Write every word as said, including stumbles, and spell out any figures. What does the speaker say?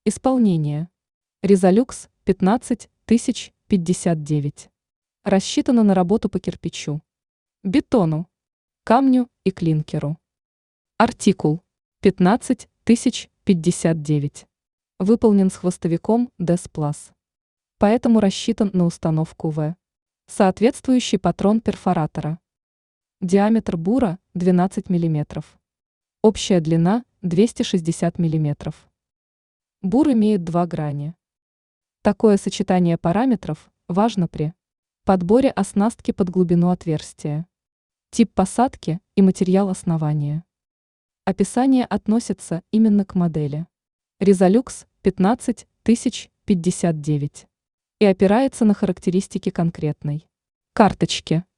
Исполнение. Резолюкс пятнадцать тысяч пятьдесят девять. Рассчитано на работу по кирпичу, бетону, камню и клинкеру. Артикул пятнадцать тысяч пятьдесят девять. Выполнен с хвостовиком ДЭС Плюс. Поэтому рассчитан на установку В. Соответствующий патрон перфоратора. Диаметр бура двенадцать миллиметров. Общая длина двести шестьдесят миллиметров. Бур имеет два грани. Такое сочетание параметров важно при подборе оснастки под глубину отверстия, тип посадки и материал основания. Описание относится именно к модели Резолюкс пятнадцать тысяч пятьдесят девять и опирается на характеристики конкретной карточки.